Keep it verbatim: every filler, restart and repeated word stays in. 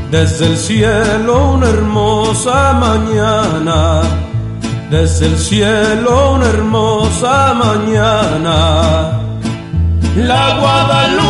Desde el cielo una hermosa mañana, desde el cielo una hermosa mañana, la Guadalupe